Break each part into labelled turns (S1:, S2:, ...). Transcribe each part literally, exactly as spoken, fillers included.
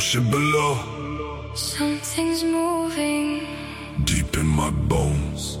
S1: ocean below.
S2: Something's moving
S1: deep in my bones.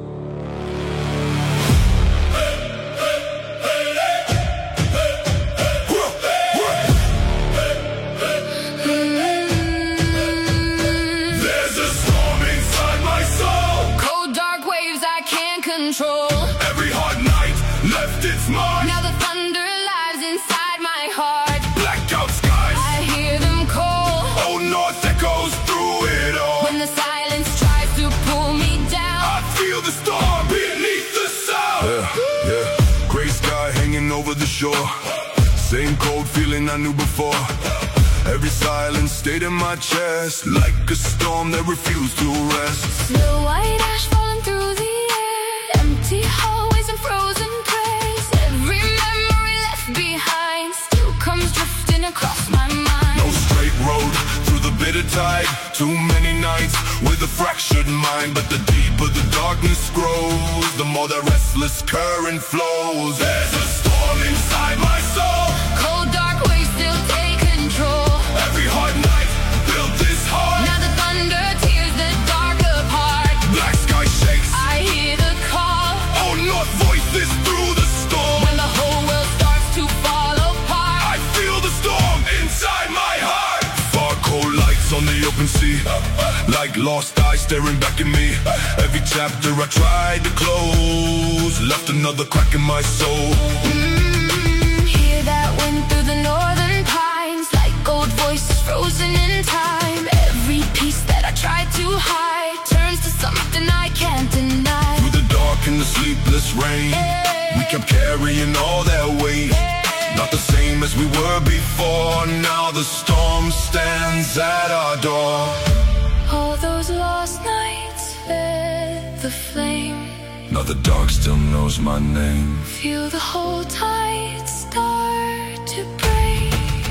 S1: There's a storm inside my soul.
S2: cold, dark waves I can't control.
S1: Every hard night left its mark.
S2: Now the thunder lives inside my heart.
S1: Blackout skies,
S2: I hear them call.
S1: old north echoes through it all.
S2: When the silence tries to pull me down,
S1: I feel the storm beneath the sound. Yeah, yeah. Gray sky hanging over the shore. Same cold feeling I knew before. Every silence stayed in my chest, like a storm that refused to rest.
S2: slow white ash falling through the air. Empty hallways and frozen prayers. Every memory left behind still comes drifting across my mind.
S1: No straight road through the bitter tide. Too many nights with a fractured mind. But the deeper the darkness grows, the more the restless current flows. There's a storm inside my soul.
S2: Cold, dark waves still take control.
S1: Every hard night built this heart.
S2: Now the thunder tears the dark apart.
S1: Black sky shakes,
S2: I hear the call.
S1: old north voices through the storm.
S2: When the whole world starts to fall apart,
S1: I feel the storm inside my heart. Far cold lights on the open sea, like lost eyes staring back at me. Every chapter I tried to close left another crack in my soul.
S2: mm, hear that wind through the northern pines, like old voices frozen in time. Every piece that I tried to hide turns to something I can't deny.
S1: Through the dark and the sleepless rain, we kept carrying all that weight. Not the same as we were before. Now the storm stands at our door.
S2: All those lost nights fed the flame.
S1: Now the dark still knows my name.
S2: Feel the whole tide start to break.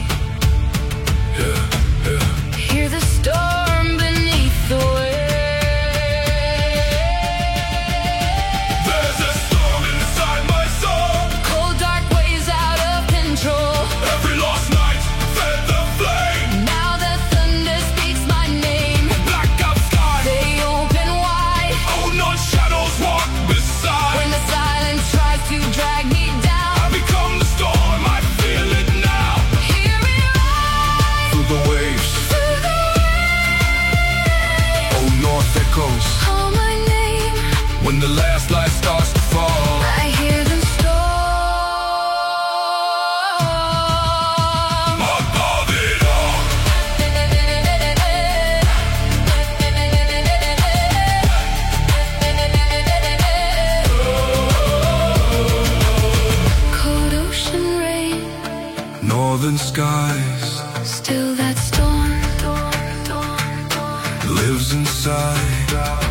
S1: Yeah, yeah.
S2: Hear the storm beneath the waves.
S1: There's a storm inside my soul.
S2: Cold, dark waves out of control.
S1: Every lost night fed the flame.
S2: Now the thunder speaks my name.
S1: Blackout skies,
S2: They open wide.
S1: old north shadows walk beside.
S2: When the silence tries to drag me down,
S1: I become the storm, I feel it now.
S2: hear it rise
S1: Through the waves,
S2: through the waves.
S1: old north echoes.
S2: Call my name.
S1: When the last light starts to fall,
S2: I hear them storm.
S1: above it all.
S2: Cold ocean rain,
S1: Northern skies
S2: still that storm
S1: lives inside.